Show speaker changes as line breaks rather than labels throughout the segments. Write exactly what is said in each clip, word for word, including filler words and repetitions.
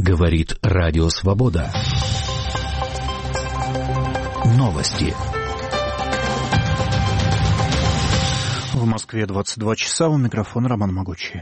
Говорит Радио Свобода. Новости.
В Москве двадцать два часа, у микрофона Роман Могучий.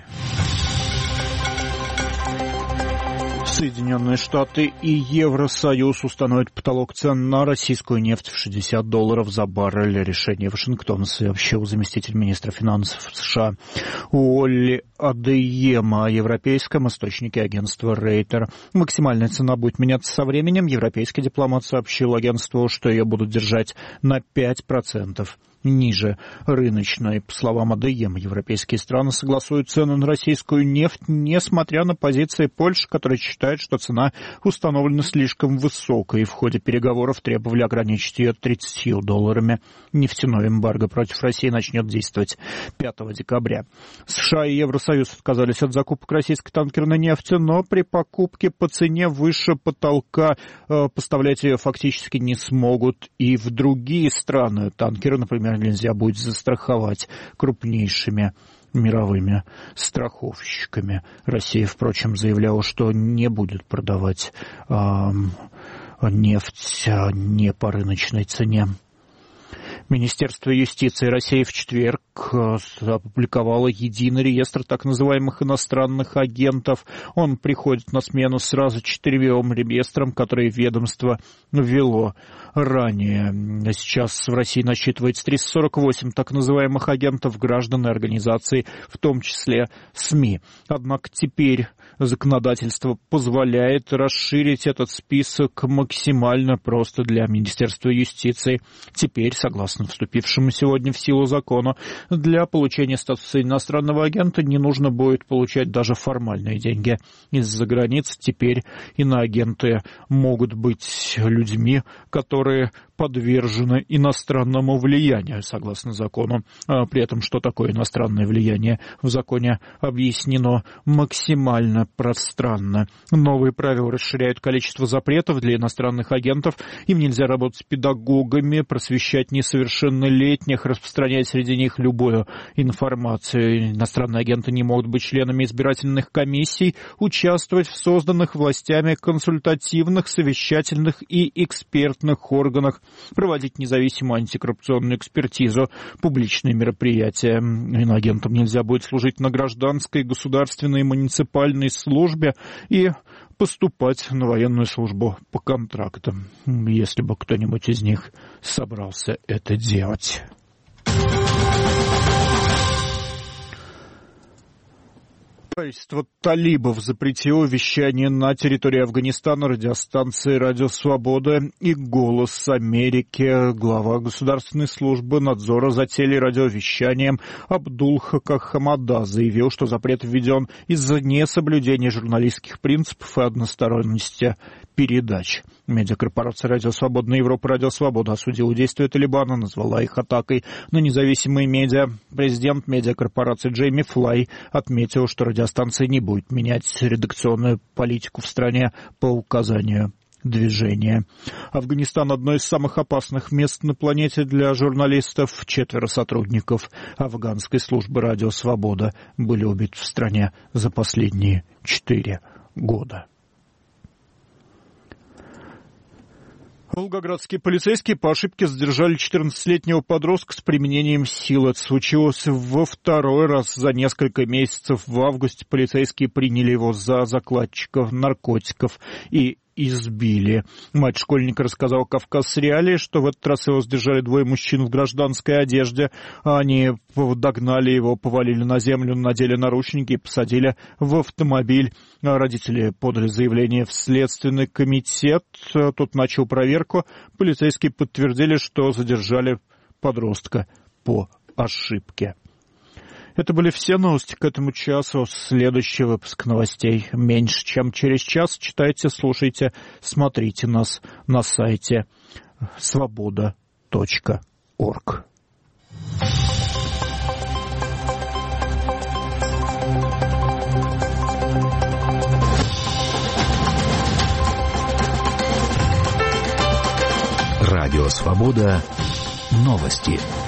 Соединенные Штаты и Евросоюз установят потолок цен на российскую нефть в шестьдесят долларов за баррель. Решение Вашингтона сообщил заместитель министра финансов США Уолли Адеема о европейском источнике агентства Рейтер. Максимальная цена будет меняться со временем. Европейский дипломат сообщил агентству, что ее будут держать на пять процентов ниже рыночной. По словам Адеема, европейские страны согласуют цену на российскую нефть, несмотря на позиции Польши, которая считает, что цена установлена слишком высокой, и в ходе переговоров требовали ограничить ее тридцатью долларами. Нефтяной эмбарго против России начнет действовать пятого декабря. США и Евросоюз отказались от закупок российской танкерной нефти, но при покупке по цене выше потолка э, поставлять ее фактически не смогут и в другие страны. Танкеры, например, нельзя будет застраховать крупнейшими мировыми страховщиками. Россия, впрочем, заявляла, что не будет продавать э, нефть не по рыночной цене. Министерство юстиции России в четверг опубликовало единый реестр так называемых иностранных агентов. Он приходит на смену сразу четырем реестрам, которые ведомство ввело ранее. Сейчас в России насчитывается триста сорок восемь так называемых агентов граждан и организаций, в том числе СМИ. Однако теперь законодательство позволяет расширить этот список максимально просто для Министерства юстиции. Теперь, согласно вступившему сегодня в силу закону, для получения статуса иностранного агента не нужно будет получать даже формальные деньги из-за границы. Теперь иноагенты могут быть людьми, которые подвержены иностранному влиянию, согласно закону. При этом, что такое иностранное влияние, в законе объяснено максимально пространно. Новые правила расширяют количество запретов для иностранных агентов. Им нельзя работать с педагогами, просвещать несовершеннолетних, распространять среди них любую информацию. Иностранные агенты не могут быть членами избирательных комиссий, участвовать в созданных властями консультативных, совещательных и экспертных органах, проводить независимую антикоррупционную экспертизу, публичные мероприятия. Иноагентам нельзя будет служить на гражданской, государственной и муниципальной службе и поступать на военную службу по контрактам, если бы кто-нибудь из них собрался это делать. Правительство талибов запретило вещание на территории Афганистана радиостанции «Радио Свобода» и «Голос Америки». Глава государственной службы надзора за телерадиовещанием Абдул Хамада заявил, что запрет введен из-за несоблюдения журналистских принципов и односторонности передач. Медиакорпорация «Радио Свобода» на Европу «Радио Свобода» осудила действия Талибана, назвала их атакой на независимые медиа. Президент медиакорпорации Джейми Флай отметил, что радиостанция не будет менять редакционную политику в стране по указанию движения. Афганистан – одно из самых опасных мест на планете для журналистов. Четверо сотрудников афганской службы «Радио Свобода» были убиты в стране за последние четыре года. Волгоградские полицейские по ошибке задержали четырнадцатилетнего подростка с применением силы. Это случилось во второй раз за несколько месяцев. В августе полицейские приняли его за закладчиков наркотиков и избили. Мать школьника рассказала «Кавказ Реалии», что в этот раз его задержали двое мужчин в гражданской одежде. Они догнали его, повалили на землю, надели наручники и посадили в автомобиль. Родители подали заявление в Следственный комитет. Тот начал проверку. Полицейские подтвердили, что задержали подростка по ошибке. Это были все новости к этому часу. Следующий выпуск новостей меньше, чем через час. Читайте, слушайте, смотрите нас на сайте свобода точка орг.
Радио Свобода. Новости.